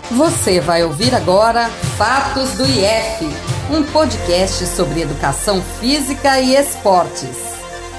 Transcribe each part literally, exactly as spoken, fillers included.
Você vai ouvir agora Fatos do I F, um podcast sobre educação física e esportes.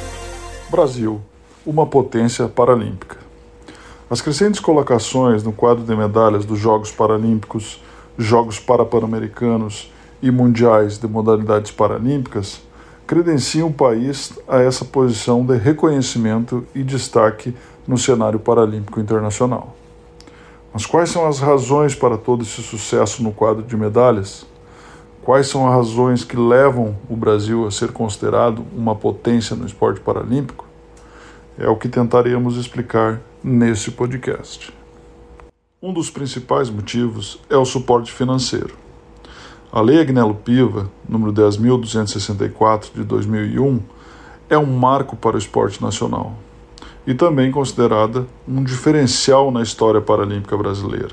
Brasil, uma potência paralímpica. As crescentes colocações no quadro de medalhas dos Jogos Paralímpicos, Jogos Parapan-Americanos e Mundiais de modalidades paralímpicas credenciam o país a essa posição de reconhecimento e destaque no cenário paralímpico internacional. Mas quais são as razões para todo esse sucesso no quadro de medalhas? Quais são as razões que levam o Brasil a ser considerado uma potência no esporte paralímpico? É o que tentaremos explicar nesse podcast. Um dos principais motivos é o suporte financeiro. A Lei Agnello-Piva, número dez mil duzentos e sessenta e quatro de dois mil e um, é um marco para o esporte nacional e também considerada um diferencial na história paralímpica brasileira.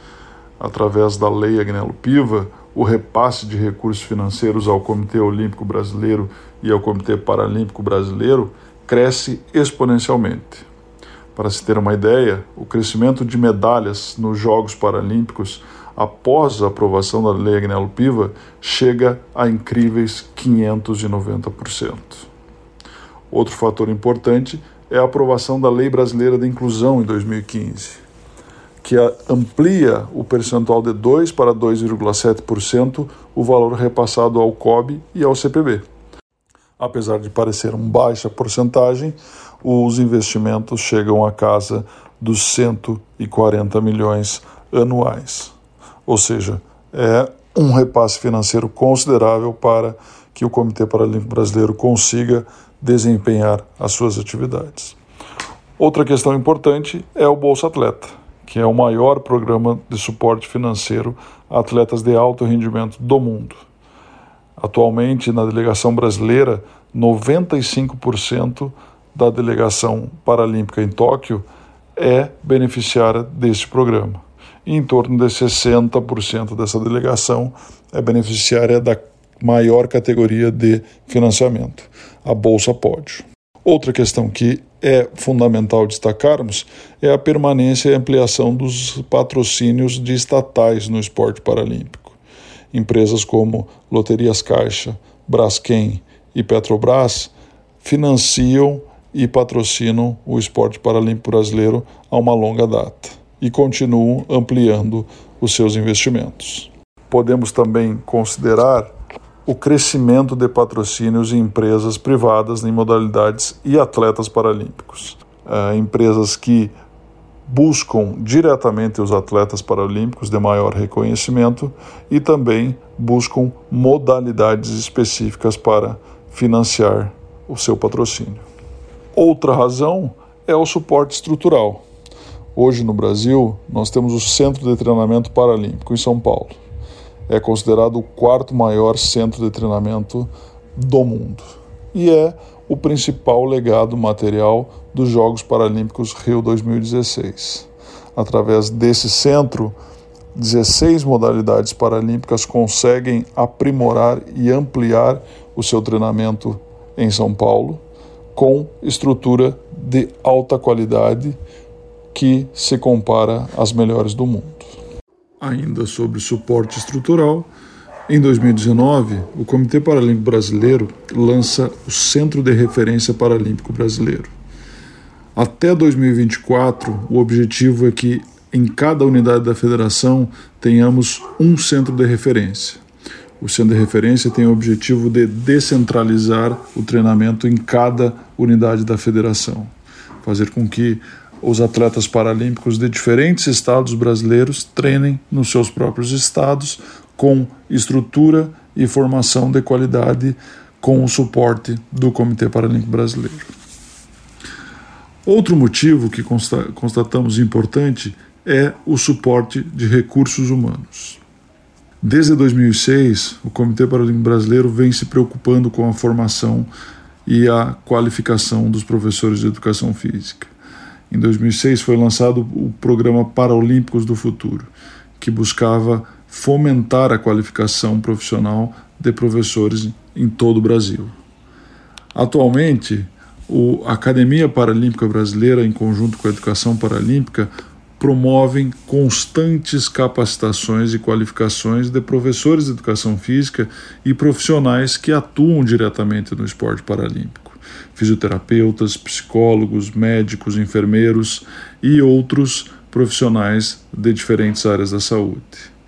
Através da Lei Agnello-Piva, o repasse de recursos financeiros ao Comitê Olímpico Brasileiro e ao Comitê Paralímpico Brasileiro cresce exponencialmente. Para se ter uma ideia, o crescimento de medalhas nos Jogos Paralímpicos após a aprovação da Lei Agnello-Piva chega a incríveis quinhentos e noventa por cento. Outro fator importante é a aprovação da Lei Brasileira de Inclusão em dois mil e quinze, que amplia o percentual de dois para dois vírgula sete por cento o valor repassado ao C O B e ao C P B. Apesar de parecer uma baixa porcentagem, os investimentos chegam à casa dos cento e quarenta milhões anuais. Ou seja, é um repasse financeiro considerável para que o Comitê Paralímpico Brasileiro consiga desempenhar as suas atividades. Outra questão importante é o Bolsa Atleta, que é o maior programa de suporte financeiro a atletas de alto rendimento do mundo. Atualmente, na delegação brasileira, noventa e cinco por cento da delegação paralímpica em Tóquio é beneficiária deste programa. E em torno de sessenta por cento dessa delegação é beneficiária da maior categoria de financiamento, a Bolsa Pódio. Outra questão que é fundamental destacarmos é a permanência e ampliação dos patrocínios de estatais no esporte paralímpico. Empresas como Loterias Caixa, Braskem e Petrobras financiam e patrocinam o esporte paralímpico brasileiro há uma longa data e continuam ampliando os seus investimentos. Podemos também considerar o crescimento de patrocínios em empresas privadas em modalidades e atletas paralímpicos. Uh, empresas que buscam diretamente os atletas paralímpicos de maior reconhecimento e também buscam modalidades específicas para financiar o seu patrocínio. Outra razão é o suporte estrutural. Hoje no Brasil, nós temos o Centro de Treinamento Paralímpico em São Paulo. É considerado o quarto maior centro de treinamento do mundo e é o principal legado material dos Jogos Paralímpicos Rio dois mil e dezesseis. Através desse centro, dezesseis modalidades paralímpicas conseguem aprimorar e ampliar o seu treinamento em São Paulo com estrutura de alta qualidade que se compara às melhores do mundo. Ainda sobre suporte estrutural, em dois mil e dezenove, o Comitê Paralímpico Brasileiro lança o Centro de Referência Paralímpico Brasileiro. Até dois mil e vinte e quatro, o objetivo é que em cada unidade da federação tenhamos um centro de referência. O centro de referência tem o objetivo de descentralizar o treinamento em cada unidade da federação, fazer com que os atletas paralímpicos de diferentes estados brasileiros treinem nos seus próprios estados com estrutura e formação de qualidade com o suporte do Comitê Paralímpico Brasileiro. Outro motivo que constatamos importante é o suporte de recursos humanos. Desde dois mil e seis, o Comitê Paralímpico Brasileiro vem se preocupando com a formação e a qualificação dos professores de educação física. Em dois mil e seis foi lançado o Programa Paralímpicos do Futuro, que buscava fomentar a qualificação profissional de professores em todo o Brasil. Atualmente, a Academia Paralímpica Brasileira, em conjunto com a Educação Paralímpica, promovem constantes capacitações e qualificações de professores de educação física e profissionais que atuam diretamente no esporte paralímpico, fisioterapeutas, psicólogos, médicos, enfermeiros e outros profissionais de diferentes áreas da saúde.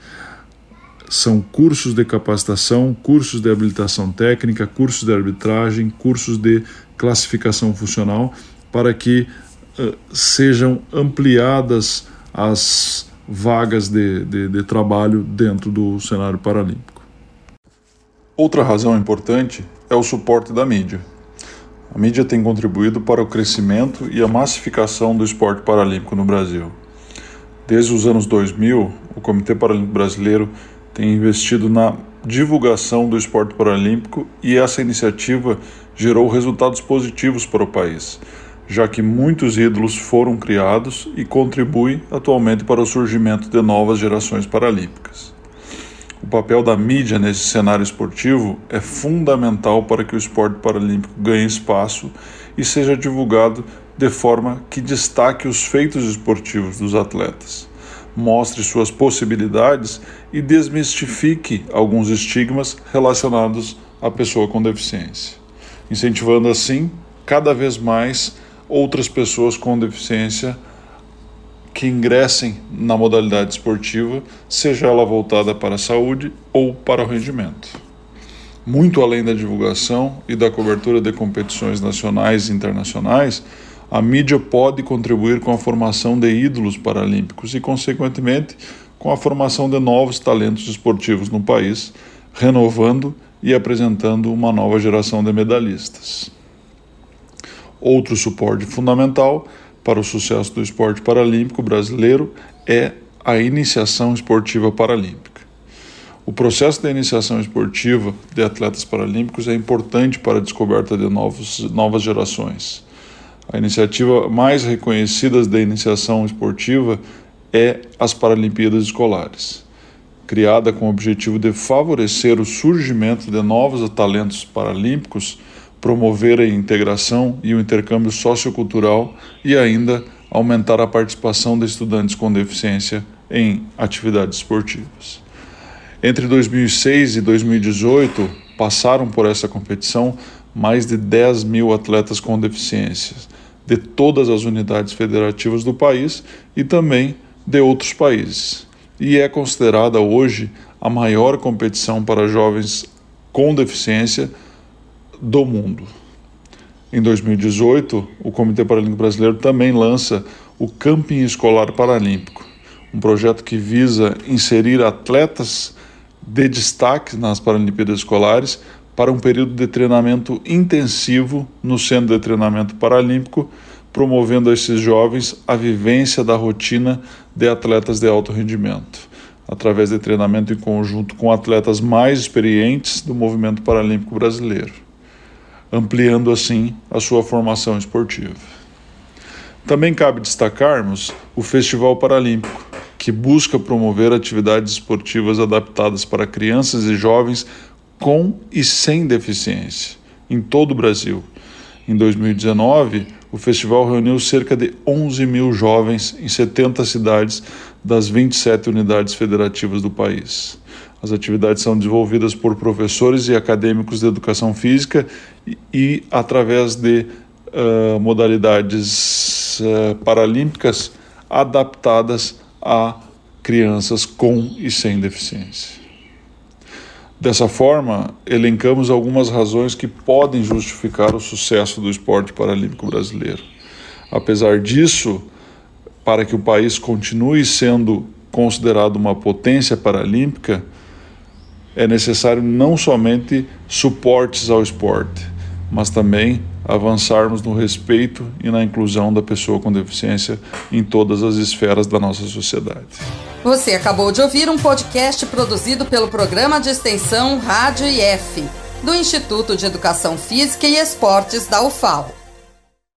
São cursos de capacitação, cursos de habilitação técnica, cursos de arbitragem, cursos de classificação funcional, para que uh, sejam ampliadas as vagas de, de, de trabalho dentro do cenário paralímpico. Outra razão importante é o suporte da mídia. A mídia tem contribuído para o crescimento e a massificação do esporte paralímpico no Brasil. Desde os anos dois mil, o Comitê Paralímpico Brasileiro tem investido na divulgação do esporte paralímpico e essa iniciativa gerou resultados positivos para o país, já que muitos ídolos foram criados e contribuem atualmente para o surgimento de novas gerações paralímpicas. O papel da mídia nesse cenário esportivo é fundamental para que o esporte paralímpico ganhe espaço e seja divulgado de forma que destaque os feitos esportivos dos atletas, mostre suas possibilidades e desmistifique alguns estigmas relacionados à pessoa com deficiência, incentivando assim cada vez mais outras pessoas com deficiência que ingressem na modalidade esportiva, seja ela voltada para a saúde ou para o rendimento. Muito além da divulgação e da cobertura de competições nacionais e internacionais, a mídia pode contribuir com a formação de ídolos paralímpicos e, consequentemente, com a formação de novos talentos esportivos no país, renovando e apresentando uma nova geração de medalhistas. Outro suporte fundamental para o sucesso do esporte paralímpico brasileiro é a iniciação esportiva paralímpica. O processo de iniciação esportiva de atletas paralímpicos é importante para a descoberta de novos, novas gerações. A iniciativa mais reconhecida da iniciação esportiva é as Paralimpíadas Escolares, criada com o objetivo de favorecer o surgimento de novos talentos paralímpicos, promover a integração e o intercâmbio sociocultural e ainda aumentar a participação de estudantes com deficiência em atividades esportivas. Entre dois mil e seis e dois mil e dezoito, passaram por essa competição mais de dez mil atletas com deficiências, de todas as unidades federativas do país e também de outros países, e é considerada hoje a maior competição para jovens com deficiência do mundo. Em dois mil e dezoito, o Comitê Paralímpico Brasileiro também lança o Camping Escolar Paralímpico, um projeto que visa inserir atletas de destaque nas Paralimpíadas Escolares para um período de treinamento intensivo no Centro de Treinamento Paralímpico, promovendo a esses jovens a vivência da rotina de atletas de alto rendimento, através de treinamento em conjunto com atletas mais experientes do movimento paralímpico brasileiro, ampliando assim a sua formação esportiva. Também cabe destacarmos o Festival Paralímpico, que busca promover atividades esportivas adaptadas para crianças e jovens com e sem deficiência, em todo o Brasil. Em dois mil e dezenove, o festival reuniu cerca de onze mil jovens em setenta cidades das vinte e sete unidades federativas do país. As atividades são desenvolvidas por professores e acadêmicos de educação física e, e através de uh, modalidades uh, paralímpicas adaptadas a crianças com e sem deficiência. Dessa forma, elencamos algumas razões que podem justificar o sucesso do esporte paralímpico brasileiro. Apesar disso, para que o país continue sendo considerado uma potência paralímpica, é necessário não somente suportes ao esporte, mas também avançarmos no respeito e na inclusão da pessoa com deficiência em todas as esferas da nossa sociedade. Você acabou de ouvir um podcast produzido pelo Programa de Extensão Rádio I F, do Instituto de Educação Física e Esportes da U F A L.